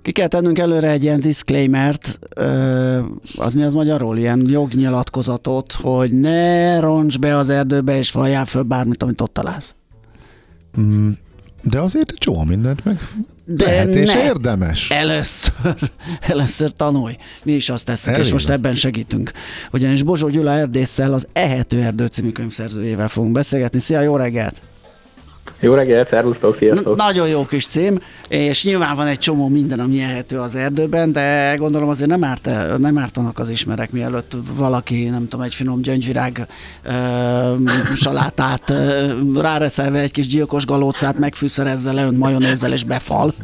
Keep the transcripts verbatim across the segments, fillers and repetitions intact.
Ki kell tennünk előre egy ilyen disclaimert, az mi az magyarul? Ilyen jognyilatkozatot, hogy ne roncs be az erdőbe, és valjál föl bármit, amit ott találsz. Mm, de azért egy csomó mindent meg de lehet, és ne. Érdemes. Először, először tanulj. Mi is azt tesszük, Elég és most van. ebben segítünk. Ugyanis Bozsó Gyula erdésszel, az Ehető Erdő című könyvszerzőjével fogunk beszélgetni. Szia, jó reggelt! Jó reggelt, szervusztok, sziasztok! Nagyon jó kis cím, és nyilván van egy csomó minden, ami ehető az erdőben, de gondolom azért nem, árt, nem ártanak az ismerek, mielőtt valaki, nem tudom, egy finom gyöngyvirág ö, salátát ö, ráreszelve egy kis gyilkos galócát megfűszerezve leönt majonézzel és befal.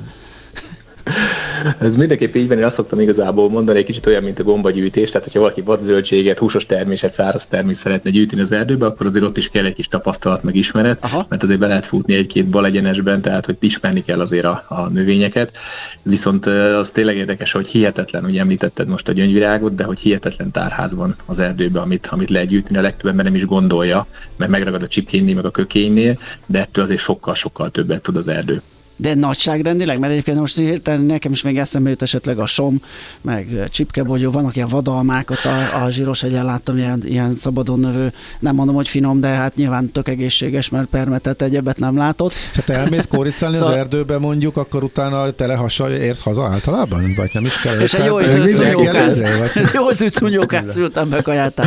Ez mindenképp így van, én azt szoktam igazából mondani, egy kicsit olyan, mint a gombagyűjtés, tehát hogyha valaki vadzöldséget, húsos terméset, száraz terméset szeretne gyűjteni az erdőbe, akkor azért ott is kell egy kis tapasztalat, meg ismeret, Aha. mert azért be lehet futni egy-két balegyenesben, tehát hogy ismerni kell azért a, a növényeket. Viszont az tényleg érdekes, hogy hihetetlen, hogy említetted most a gyöngyvirágot, de hogy hihetetlen tárház van az erdőben, amit, amit lehet gyűjteni, a legtöbb ember nem is gondolja, mert megragad a csipkénynél, meg a kökénynél, de ettől azért sokkal-sokkal többet tud az erdő. De nagyságrendileg, mert egyébként most hirtelen nekem is még eszembe jut esetleg a som, meg csipkebogyó, vannak ilyen vadalmákat, a, a zsíros egyen láttam, ilyen, ilyen szabadon növő, nem mondom, hogy finom, de hát nyilván tök egészséges, mert permetett egyebet nem látott. Ha te elmész kóricálni szóval... az erdőbe mondjuk, akkor utána tele hassal érsz haza általában? Vagy nem is kell? És egy jó ízű szúnyókász ültem be kajátán.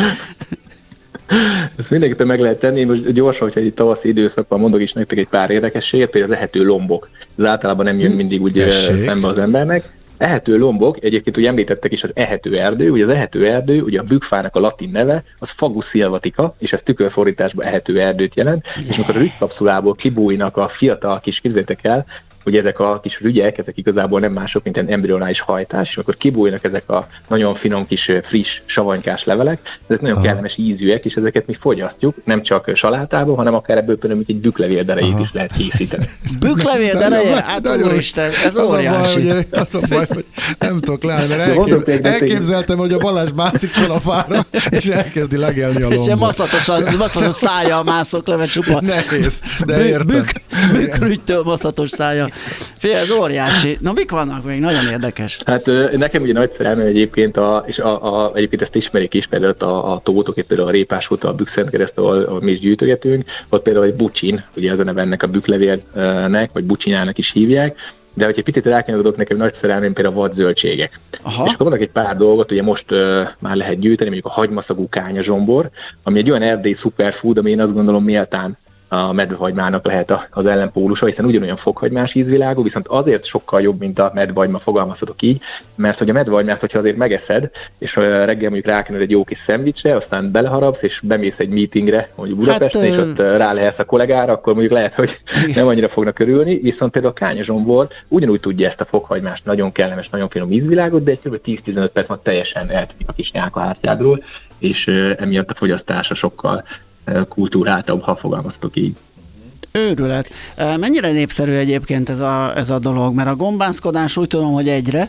Ezt mindenképpen meg lehet tenni, most gyorsan, hogyha egy tavaszi időszakban mondok is nektek egy pár érdekességet, például az ehető lombok. Ez általában nem jön mindig úgy Tessék. szembe az embernek. Ehető lombok, egyébként úgy említettek is az ehető erdő, ugye az ehető erdő, ugye a bükkfának a latin neve, az Fagus sylvatica, és ez tükörfordításban ehető erdőt jelent, és amikor a rügykapszulából kibújnak a fiatal kis, képzeljétek el, hogy ezek a kis rügyek, ezek igazából nem mások, mint egy embrionális hajtás, és akkor kibújnak ezek a nagyon finom kis friss savanykás levelek, ezek nagyon Aha. kellemes ízűek, és ezeket mi fogyasztjuk, nem csak salátában, hanem akár ebből például egy bükklevél derejét is lehet készíteni. Bükklevél dereje? Hát úristen, ez óriási. Az a baj, hogy nem tudok leállni, mert elkép, elképzeltem, hogy a Balázs mászik fel a fára, és elkezdi legelni a lombot. És ilyen maszatos szája mászok le, mert csupa. Nehéz, de értem. Bükkrügytől maszatos szája. Fél, ez óriási. Na, mik vannak még? Nagyon érdekes. Hát nekem ugye nagy szerelmem egyébként, a, és a, a, egyébként ezt ismerik is, például a, a tótok, itt például a Répásút, a Bükkszentkereszt, ahol, ahol mi is gyűjtögetünk, ott például egy bucsin, ugye az a neve ennek a bükklevélnek, vagy bucsinyának is hívják, de hogyha picit rákanyolodok, nekem nagy szerelmém például a vadzöldségek. Aha. És akkor mondok egy pár dolgot, ugye most uh, már lehet gyűjteni, mondjuk a hagymaszagú kányazsombor, ami egy olyan erdélyi superfood, ami én azt gondolom méltán a medvehagymának lehet az ellenpólusa, hiszen ugyanolyan fokhagymás ízvilágú, viszont azért sokkal jobb, mint a medvehagyma, fogalmazhatok így, mert hogy a medvehagymát, hogyha azért megeszed, és reggel mondjuk rákened egy jó kis szendvicsre, aztán beleharapsz, és bemész egy meetingre, mondjuk Budapesten, hát, és ott rá lehetsz a kollégára, akkor mondjuk lehet, hogy nem annyira fognak örülni, viszont például a kányazsombor ugyanúgy tudja ezt a fokhagymást, nagyon kellemes, nagyon finom ízvilágot, de egy kb. tíz-tizenöt perc már teljesen eltűnik a kis nyálkahártyádról, és emiatt a fogyasztása sokkal kultúráltabb, ha fogalmaztok így. Őrület. Mennyire népszerű egyébként ez a, ez a dolog? Mert a gombászkodás úgy tudom, hogy egyre,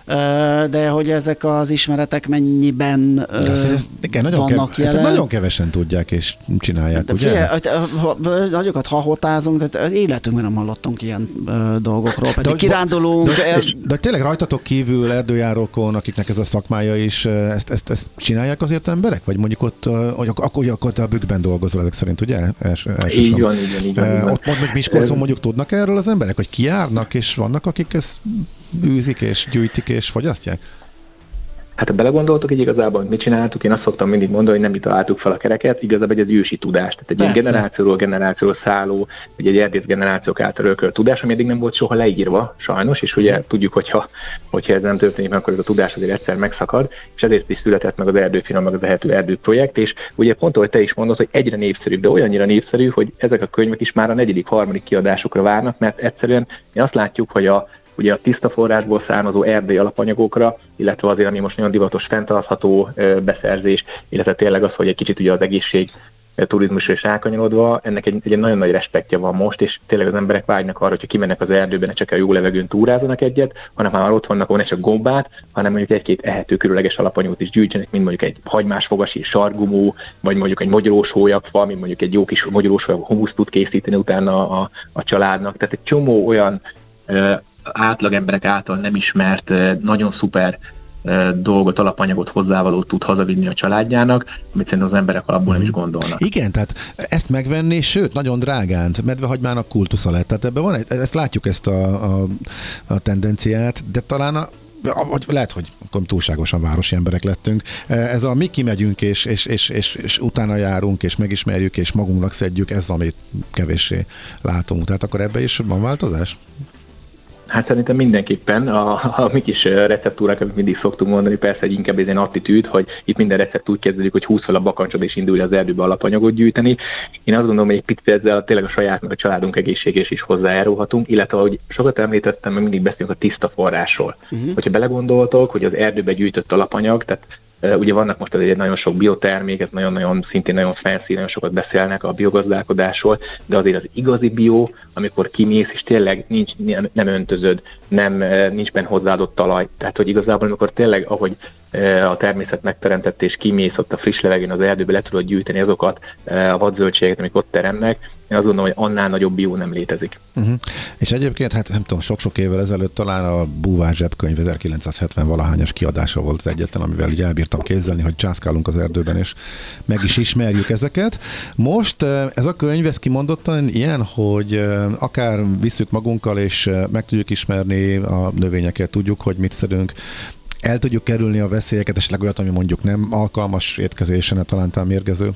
de hogy ezek az ismeretek mennyiben igen, nagyon vannak kev- jelen. Nagyon kevesen tudják és csinálják, de ugye? Nagyokat hahotázunk, de életünkben nem hallottunk ilyen dolgokról. Pedig de, kirándulunk. De, de, és... de tényleg rajtatok kívül erdőjárókon, akiknek ez a szakmája is, ezt, ezt, ezt csinálják azért emberek? Vagy mondjuk ott, hogy akkor, akkor te a bükkben dolgozol ezek szerint, ugye? Els, így van, így van, így van. Ott mondjuk Miskolcon mondjuk tudnak erről az emberek, hogy kijárnak, és vannak, akik ezt űzik és gyűjtik és fogyasztják? Hát ha belegondoltok, így igazából, mit csináltuk, én azt szoktam mindig mondani, hogy nem mi találtuk fel a kereket, igazából egy az ősi tudás, tehát egy ilyen generációról generációról szálló, vagy egy erdész generációk által örökölt tudás, ami eddig nem volt soha leírva, sajnos, és ugye tudjuk, hogyha, hogyha ez nem történik meg, akkor ez a tudás azért egyszer megszakad, és ezért is született meg az Erdőfinom, meg az Ehető Erdő projekt, és ugye pont, ahogy te is mondod, hogy egyre népszerűbb, de olyannyira népszerű, hogy ezek a könyvek is már a negyedik, harmadik kiadásokra várnak, mert egyszerűen mi azt látjuk, hogy a ugye a tiszta forrásból származó erdei alapanyagokra, illetve azért, ami most nagyon divatos, fenntartható beszerzés, illetve tényleg az, hogy egy kicsit ugye az egészség turizmusra is elkanyarodva, ennek egy, egy nagyon nagy respektja van most, és tényleg az emberek vágynak arra, hogyha kimennek az erdőben, ne csak a jó levegőn túrázanak egyet, hanem már ott vannak, ahol ne csak gombát, hanem mondjuk egy-két ehető különleges alapanyagot is gyűjtsenek, mint mondjuk egy hagymás fogasi, sargumó, vagy mondjuk egy mogyorós hólyagfa, mint mondjuk egy jó kis mogyorós hólyag, humuszt tud készíteni utána a, a, a családnak. Tehát egy csomó olyan átlag emberek által nem ismert, nagyon szuper dolgot, alapanyagot, hozzávalót tud hazavinni a családjának, amit szerintem az emberek alapból nem is gondolnak. Igen, tehát ezt megvenni, sőt, nagyon drágán, medvehagymának kultusza lett. Tehát ebben van egy, ezt látjuk ezt a, a, a tendenciát, de talán a vagy lehet, hogy akkor túlságosan városi emberek lettünk. Ez a mi kimegyünk, és, és, és, és, és utána járunk, és megismerjük, és magunknak szedjük, ez, amit kevéssé látunk. Tehát akkor ebbe is van változás? Hát szerintem mindenképpen a, a mi kis receptúrák, amit mindig szoktunk mondani, persze egy inkább ez egy attitűd, hogy itt minden recept úgy kezdődik, hogy húsz fel a bakancsod és indulj az erdőbe alapanyagot gyűjteni. Én azt gondolom, hogy egy picit ezzel tényleg a saját, meg a családunk egészségés is hozzájárulhatunk, illetve ahogy sokat említettem, mert mindig beszélünk a tiszta forrásról. Uh-huh. Hogyha belegondoltok, hogy az erdőbe gyűjtött alapanyag, tehát Uh, ugye vannak most azért nagyon sok biotermék, ez nagyon-nagyon szintén nagyon fancy, nagyon sokat beszélnek a biogazdálkodásról, de azért az igazi bio, amikor kimész, és tényleg nincs, nem öntözöd, nem, nincs benne hozzáadott talaj. Tehát, hogy igazából, amikor tényleg, ahogy a természet megteremtett, és kimész ott a friss levegőn az erdőbe, le tudod gyűjteni azokat a vadzöldségeket, amik ott teremnek, én azt gondolom, hogy annál nagyobb bió nem létezik. Uh-huh. És egyébként, hát nem tudom, sok-sok évvel ezelőtt talán a Búvár zsebkönyv ezerkilencszázhetven valahányas kiadása volt az egyetlen, amivel így elbírtam képzelni, hogy császkálunk az erdőben, és meg is ismerjük ezeket. Most ez a könyv, ez kimondottan ilyen, hogy akár visszük magunkkal, és meg tudjuk ismerni a növényeket, tudjuk, hogy mit szedünk, el tudjuk kerülni a veszélyeket, esetleg olyat, ami mondjuk nem alkalmas étkezésen, talán talán mérgező.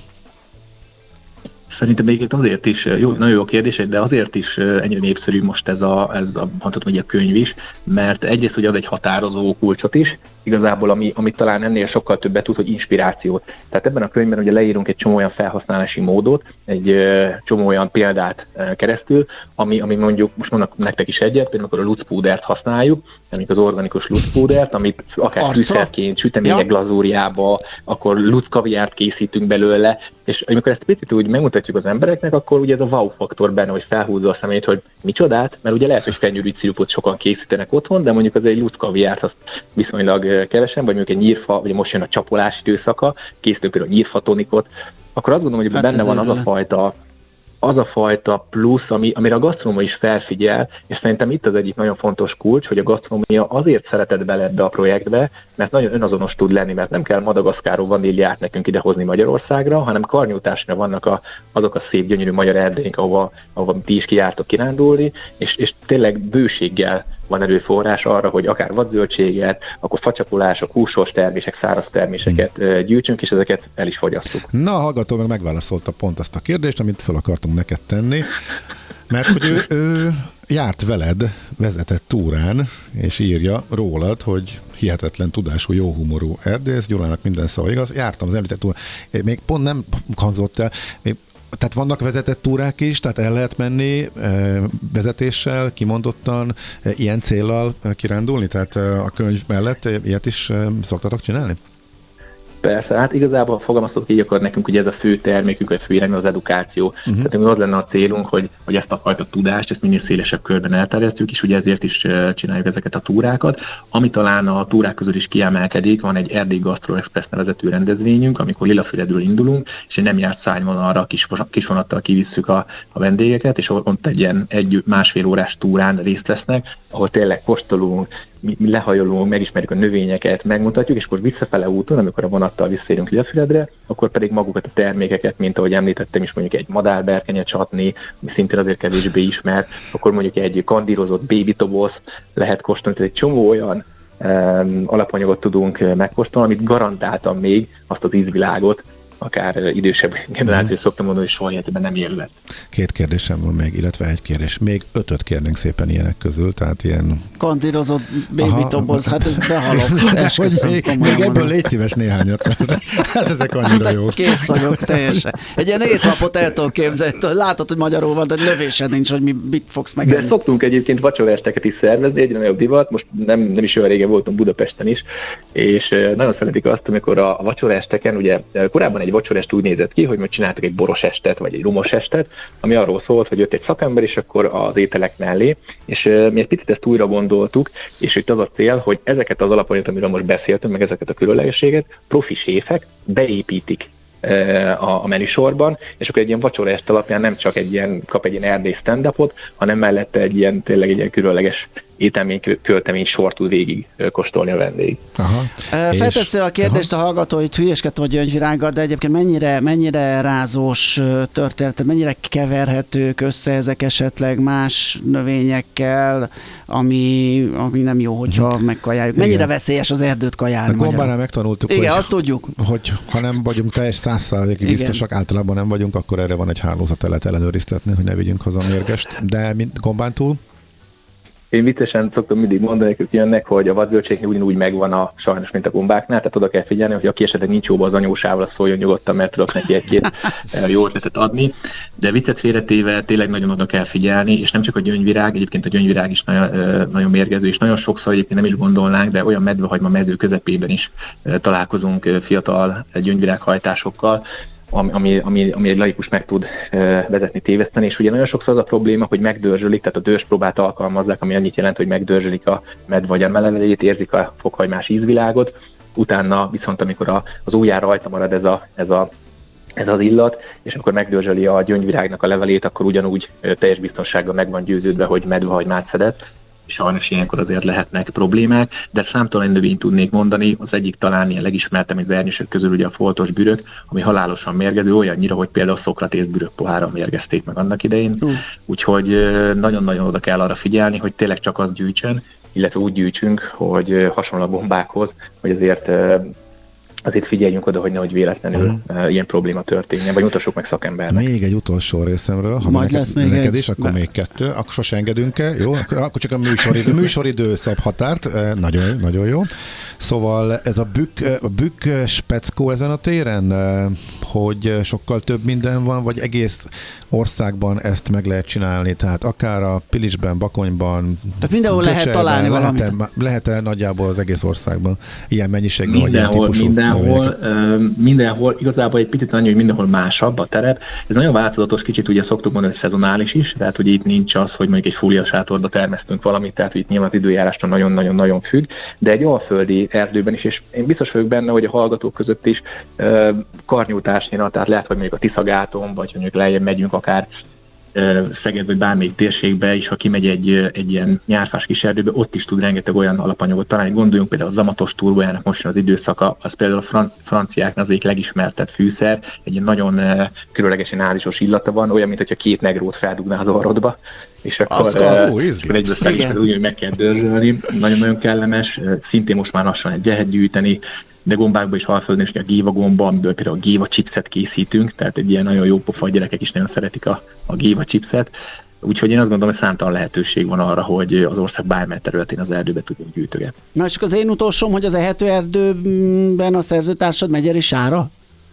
Szerintem még azért is, jó, nagyon jó kérdés, de azért is ennyire népszerű most ez a, ez a, mondhatom, a könyv is, mert egyrészt, hogy ad egy határozó kulcsot is, igazából, ami, amit talán ennél sokkal többet tud, hogy inspirációt. Tehát ebben a könyvben ugye leírunk egy csomó olyan felhasználási módot, egy csomó olyan példát keresztül, ami, ami mondjuk, most mondok nektek is egyet, például amikor a lucpúdert használjuk, amik az organikus lucpúdert, amit akár fűszerként, sütemények ja. glazúrjába, akkor luckaviárt készítünk belőle, és amikor ezt picit úgy megmutatjuk az embereknek, akkor ugye ez a wow faktor benne, hogy felhúzza a szemét, hogy micsodát, mert ugye lehet, hogy fenyőrügy szirupot sokan készítenek otthon, de mondjuk az egy luckaviárt azt viszonylag kevesen, vagy mondjuk egy nyírfa, vagy most jön a csapolás időszaka, készítünk például a nyírfatonikot, akkor azt gondolom, hogy hát benne van az a fajta az a fajta plusz, ami, amire a gasztronómia is felfigyel, és szerintem itt az egyik nagyon fontos kulcs, hogy a gasztronómia azért szeretett bele ebbe a projektbe, mert nagyon önazonos tud lenni, mert nem kell Madagaszkáról vaníliát nekünk idehozni Magyarországra, hanem Karnyújtásra vannak a, azok a szép, gyönyörű magyar erdéink, ahova, ahova ti is kijártok kirándulni, és, és tényleg bőséggel van erőforrás arra, hogy akár vadzöldséget, akkor facsapolások, húsos termések, száraz terméseket gyűjtsünk, és ezeket el is fogyasszuk. Na, a hallgató meg megválaszolta pont azt a kérdést, amit fel akartunk neked tenni, mert hogy ő, ő járt veled, vezetett túrán, és írja rólad, hogy hihetetlen tudású, jó humorú erdész, Gyulának minden szava igaz. Jártam az említett túrán, még pont nem hangzott el, még tehát vannak vezetett túrák is, tehát el lehet menni e, vezetéssel, kimondottan, e, ilyen céllal kirándulni? Tehát e, a könyv mellett ilyet is e, szoktatok csinálni? Persze, hát igazából fogalmaztuk így, akkor nekünk ugye ez a fő termékünk, vagy fő irány az edukáció. Uh-huh. Tehát az lenne a célunk, hogy, hogy ezt a fajta tudást, ezt minél szélesebb körben elterjesztjük, és ugye ezért is csináljuk ezeket a túrákat. Ami talán a túrák közül is kiemelkedik, van egy Erdély Gastro Express nevezetű rendezvényünk, amikor Lilafüredről indulunk, és egy nem járt szárnyvonalra kis, kis vonattal kivisszük a, a vendégeket, és ott egy ilyen egy másfél órás túrán részt vesznek, ahol tényleg kóstolunk, mi, mi lehajolunk, megismerjük a növényeket, megmutatjuk, és akkor visszafele úton, amikor a vonattal visszérünk Lilafüredre, akkor pedig magukat a termékeket, mint ahogy említettem is, mondjuk egy madárberkenye csatni, ami szintén azért kevésbé ismert, akkor mondjuk egy kandírozott baby toboz lehet kóstolni, tehát egy csomó olyan um, alapanyagot tudunk megkóstolni, amit garantáltan még azt az ízvilágot, akár idősebb generáció szoktam mondani, hogy soha életében nem élvezett. Két kérdésem van még, illetve egy kérdés. Még ötöt kérnénk szépen ilyenek közül, tehát ilyen... Kandírozott baby toboz, hát ez behalok. még, még ebből légy szíves néhányat, mert hát ezek annyira hát jók. Kész vagyok, teljesen. Egy ilyen étlapot el tudok képzelni, látod, hogy magyarul van, de lövésed nincs, hogy mi, mit fogsz megenni. De szoktunk egyébként vacsoraesteket is szervezni, egyre nagyobb divat, most nem, nem is olyan régen voltunk Budapesten is, és nagyon szeretik azt, amikor a vacsoraesteken, ugye korábban egy vacsorest úgy nézett ki, hogy most csináltak egy boros estet, vagy egy rumos estet, ami arról szólt, hogy jött egy szakember, és akkor az ételek mellé, és mi egy picit ezt újra gondoltuk, és itt az a cél, hogy ezeket az alapanyagokat, amiről most beszéltünk, meg ezeket a különlegességet, profi séfek beépítik a, a menüsorban, és akkor egy ilyen vacsora este alapján nem csak egy ilyen, kap egy ilyen erdély stand-upot, hanem mellette egy ilyen, tényleg egy ilyen különleges ételmény, költemény sort tud végig kóstolni a vendég. Aha. Feltesző a kérdést aha. a hallgató, hogy hülyeskedtem a gyöngyvirággal, de egyébként mennyire, mennyire rázós történet, mennyire keverhetők össze ezek esetleg más növényekkel, ami, ami nem jó, hogyha megkajáljuk. Mennyire igen. veszélyes az erdőt kajálni? A gombánál megtanultuk, igen, hogy, azt tudjuk. hogy ha nem vagyunk teljes száz százalékig biztosak, általában nem vagyunk, akkor erre van egy hálózat, el lehet ellenőriztetni, hogy ne vigyünk haza mérgest. De mint gombán túl? Én viccesen szoktam mindig mondani, hogy jönnek, hogy a vadzölcséknél ugyanúgy megvan a sajnos, mint a gombáknál, tehát oda kell figyelni, hogy aki esetleg nincs jóban az anyósával, az szóljon nyugodtan, mert tudok neki egy-két jó ötletet adni. De viccet félretéve tényleg nagyon oda kell figyelni, és nem csak a gyöngyvirág, egyébként a gyöngyvirág is nagyon, nagyon mérgező, és nagyon sokszor egyébként nem is gondolnánk, de olyan medvehagyma mező közepében is találkozunk fiatal gyöngyvirághajtásokkal, Ami, ami, ami egy laikus meg tud vezetni, téveszteni, és ugye nagyon sokszor az a probléma, hogy megdörzsölik, tehát a dörzspróbát alkalmazzák, ami annyit jelent, hogy megdörzsölik a medve vagy a melevelét, érzik a fokhagymás ízvilágot, utána viszont amikor a, az ujjára rajta marad ez, a, ez, a, ez az illat, és akkor megdörzsöli a gyöngyvirágnak a levelét, akkor ugyanúgy teljes biztonsággal meg van győződve, hogy medvehagymát szedett. Sajnos ilyenkor azért lehetnek problémák, de számtalan növényt tudnék mondani, az egyik talán ilyen legismertebb, mint vernyősök közül ugye a foltos bürök, ami halálosan mérgező, olyannyira, hogy például Szokratész bürök pohárral mérgezték meg annak idején. Uh. Úgyhogy nagyon-nagyon oda kell arra figyelni, hogy tényleg csak az gyűjtsön, illetve úgy gyűjtsünk, hogy hasonló a gombákhoz, hogy azért azért figyeljünk oda, hogy nehogy véletlenül uh-huh. ilyen probléma történjen, vagy mutassuk meg szakembernek. Még egy utolsó részemről, ha majd neked, lesz még neked egy... is, akkor ne. még kettő, akkor sose engedünk el, jó? Akkor csak a műsoridő, műsoridő szab határt, nagyon, nagyon jó. Szóval ez a bükk, a bükk speckó ezen a téren, hogy sokkal több minden van, vagy egész országban ezt meg lehet csinálni, tehát akár a Pilisben, Bakonyban, tehát mindenhol lehet találni valamit. Lehet-e, lehet-e nagyjából az egész országban ilyen mennyiségben, mindenhol, vagy ilyen típusú mindenhol, mindenhol, igazából egy picit annyi, hogy mindenhol másabb a terep. Ez nagyon változatos, kicsit ugye szoktuk mondani, hogy szezonális is, tehát hogy itt nincs az, hogy mondjuk egy fóliasátorba termesztünk valamit, tehát hogy itt nyilván az időjárástól nagyon-nagyon-nagyon függ, de egy alföldi erdőben is, és én biztos vagyok benne, hogy a hallgatók között is karnyújtásnyira, tehát lehet, hogy mondjuk a Tiszagáton, vagy mondjuk lejjebb megyünk akár Szeged vagy bármelyik térségbe, és ha kimegy egy, egy ilyen nyárfás kis erdőbe, ott is tud rengeteg olyan alapanyagot találni. Gondoljunk például a zamatos turbójának most az időszaka, az például a fran- franciáknak az egyik legismertebb fűszer, egy ilyen nagyon uh, különlegesen ázisos illata van, olyan, mint hogyha két negrót feldugnál az orrodba, és akkor, az, az, uh, és akkor egyből felismered, úgy, hogy meg kell dörzsölni. Nagyon-nagyon kellemes, szintén most már lassan egy lehet gyűjteni, de gombákban is halföldön is a géva gomba, amiből például a géva chipset készítünk, tehát egy ilyen nagyon jó pofa, a gyerekek is nagyon szeretik a, a géva chipset. Úgyhogy én azt gondolom, hogy számtalan lehetőség van arra, hogy az ország bármely területén az erdőbe tudjunk gyűjtögetni. Na és az én utolsóm, hogy az ehető erdőben a szerzőtársad Megyeri Sára?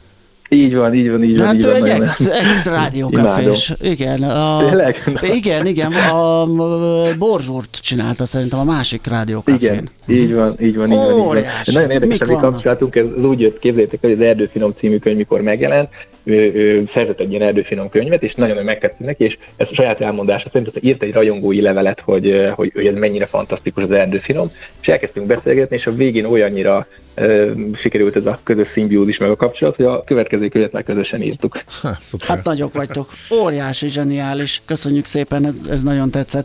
Így van, így van, így van. Hát így ő van, egy ex, ex rádiókafés. Igen, a, igen, igen, a Borzsúrt csinálta szerintem a másik rádiókafén. Igen, így van, így van, így van. Óriási. Nagyon érdekes, hogy kapcsolatunk, ez úgy jött, képzeljétek, hogy az Erdőfinom című könyv mikor megjelent, ő, ő szerzett egy ilyen Erdőfinom könyvet, és nagyon megtetszett neki, és ezt a saját elmondása szerint írt egy rajongói levelet, hogy, hogy, hogy ez mennyire fantasztikus az Erdőfinom, és elkezdtünk beszélgetni, és a végén olyannyira uh, sikerült ez a közös szimbiózis meg a kapcsolat, hogy a következő könyvet már közösen írtuk. Ha, hát nagyok vagytok. Óriási, zseniális. Köszönjük szépen, ez, ez nagyon tetszett.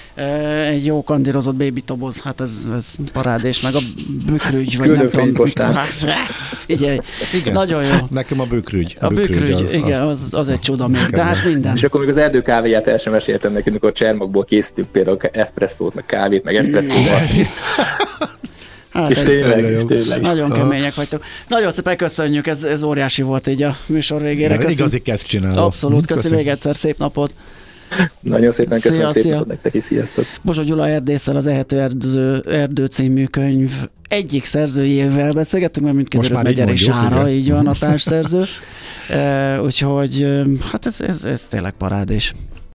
Egy jó kandírozott baby toboz, hát ez, ez parádés, meg a bükkrügy, vagy nem tudom. Hát, figyelj, igen. Nagyon jó. Nekem a bükkrügy. A, a bükkrügy, az, igen, az, az egy csoda még, de hát minden. És akkor még az erdőkávéját el sem meséltem nekünk, amikor csermokból készítünk például eszpresszót, meg kávét, meg eszpresszóval. Hát, ez tényleg, tényleg. Nagyon kemények vagytok. Nagyon szépen köszönjük, ez, ez óriási volt így a műsor végére. Köszön... Igazi kezd csináló. Abszolút, köszönjük még egyszer, szép napot. Nagyon szépen köszönöm, szép napot nektek is, sziasztok. Bozsó Gyula erdésszel, az Ehető Erdő, Erdő című könyv egyik szerzőjével beszélgettünk, mert mindkettőt Megyeri Sára, így van a társszerző. uh, úgyhogy hát ez, ez, ez tényleg parádés.